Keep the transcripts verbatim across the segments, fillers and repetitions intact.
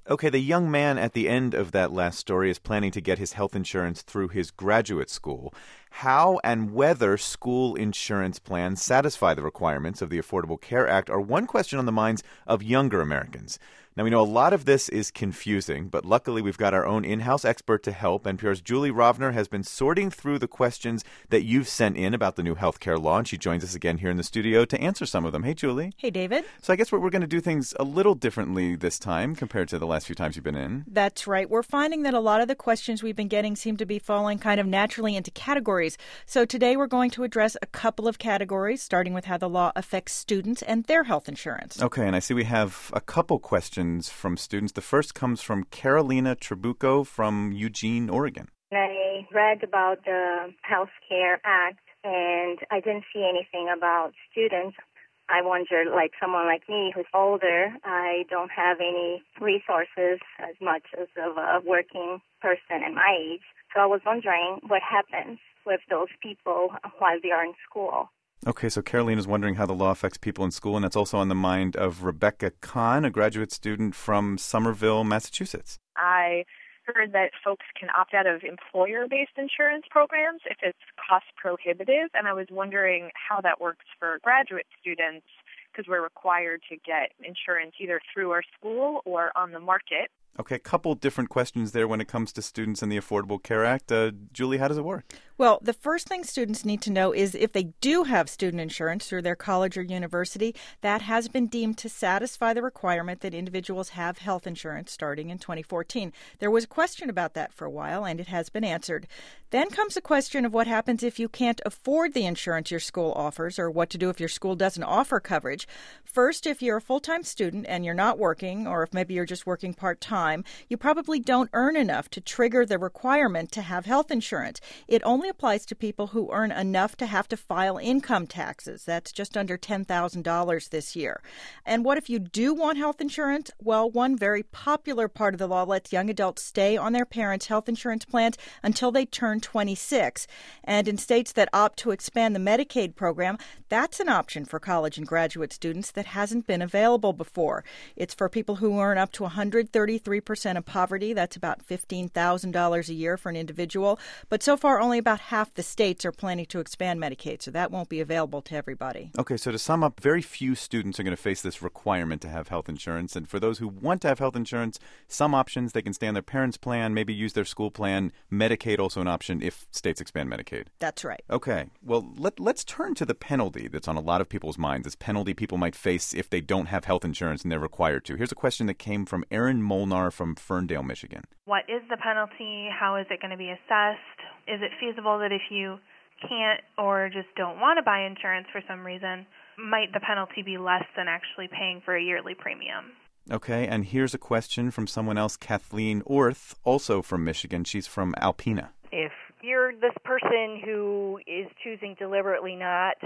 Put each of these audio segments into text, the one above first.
Okay, the young man at the end of that last story is planning to get his health insurance through his graduate school. How and whether school insurance plans satisfy the requirements of the Affordable Care Act are one question on the minds of younger Americans. Now, we know a lot of this is confusing, but luckily we've got our own in-house expert to help. N P R's Julie Rovner has been sorting through the questions that you've sent in about the new health care law, and she joins us again here in the studio to answer some of them. Hey, Julie. Hey, David. So I guess we're, we're going to do things a little differently this time compared to the last few times you've been in. That's right. We're finding that a lot of the questions we've been getting seem to be falling kind of naturally into categories. So today we're going to address a couple of categories, starting with how the law affects students and their health insurance. Okay, and I see we have a couple questions from students. The first comes from Carolina Trabuco from Eugene, Oregon. I read about the Health Care Act, and I didn't see anything about students. I wonder, like someone like me who's older, I don't have any resources as much as of a working person in my age. So I was wondering what happens with those people while they are in school. Okay, so Carolina's wondering how the law affects people in school, and that's also on the mind of Rebecca Kahn, a graduate student from Somerville, Massachusetts. I heard that folks can opt out of employer-based insurance programs if it's cost prohibitive, and I was wondering how that works for graduate students because we're required to get insurance either through our school or on the market. Okay, a couple different questions there when it comes to students in the Affordable Care Act. Uh, Julie, how does it work? Well, the first thing students need to know is if they do have student insurance through their college or university, that has been deemed to satisfy the requirement that individuals have health insurance starting in twenty fourteen. There was a question about that for a while, and it has been answered. Then comes the question of what happens if you can't afford the insurance your school offers, or what to do if your school doesn't offer coverage. First, if you're a full-time student and you're not working, or if maybe you're just working part-time, you probably don't earn enough to trigger the requirement to have health insurance. It only applies to people who earn enough to have to file income taxes. That's just under ten thousand dollars this year. And what if you do want health insurance? Well, one very popular part of the law lets young adults stay on their parents' health insurance plans until they turn twenty-six. And in states that opt to expand the Medicaid program, that's an option for college and graduate students that hasn't been available before. It's for people who earn up to one hundred thirty-three percent of poverty. That's about fifteen thousand dollars a year for an individual. But so far, only about half the states are planning to expand Medicaid, so that won't be available to everybody. Okay, so to sum up, very few students are going to face this requirement to have health insurance. And for those who want to have health insurance, some options, they can stay on their parents' plan, maybe use their school plan. Medicaid also an option if states expand Medicaid. That's right. Okay, well, let, let's turn to the penalty that's on a lot of people's minds, this penalty people might face if they don't have health insurance and they're required to. Here's a question that came from Erin Molnar from Ferndale, Michigan. What is the penalty? How is it going to be assessed? Is it feasible that if you can't or just don't want to buy insurance for some reason, might the penalty be less than actually paying for a yearly premium? Okay, and here's a question from someone else, Kathleen Orth, also from Michigan. She's from Alpena. If you're this person who is choosing deliberately not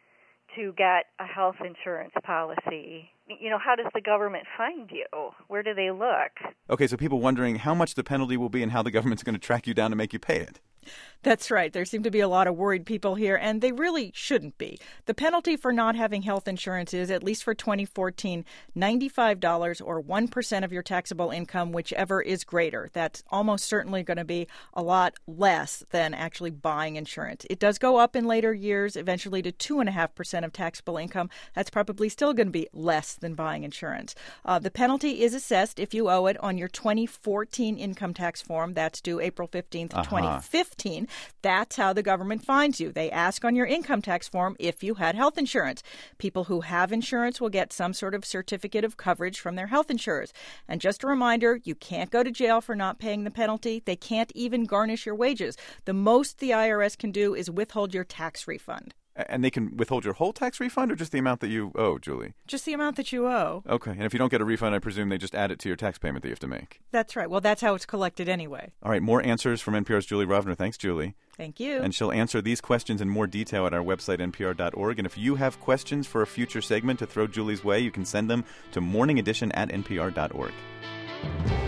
to get a health insurance policy, you know, how does the government find you? Where do they look? Okay, so people wondering how much the penalty will be and how the government's going to track you down to make you pay it. That's right. There seem to be a lot of worried people here, and they really shouldn't be. The penalty for not having health insurance is, at least for twenty fourteen, ninety-five dollars or one percent of your taxable income, whichever is greater. That's almost certainly going to be a lot less than actually buying insurance. It does go up in later years, eventually to two point five percent of taxable income. That's probably still going to be less than buying insurance. Uh, the penalty is assessed if you owe it on your twenty fourteen income tax form. That's due April fifteenth, uh-huh. twenty fifteen. That's how the government finds you. They ask on your income tax form if you had health insurance. People who have insurance will get some sort of certificate of coverage from their health insurers. And just a reminder, you can't go to jail for not paying the penalty. They can't even garnish your wages. The most the I R S can do is withhold your tax refund. And they can withhold your whole tax refund or just the amount that you owe, Julie? Just the amount that you owe. Okay. And if you don't get a refund, I presume they just add it to your tax payment that you have to make. That's right. Well, that's how it's collected anyway. All right. More answers from N P R's Julie Rovner. Thanks, Julie. Thank you. And she'll answer these questions in more detail at our website, N P R dot org. And if you have questions for a future segment to throw Julie's way, you can send them to morning edition at N P R dot org.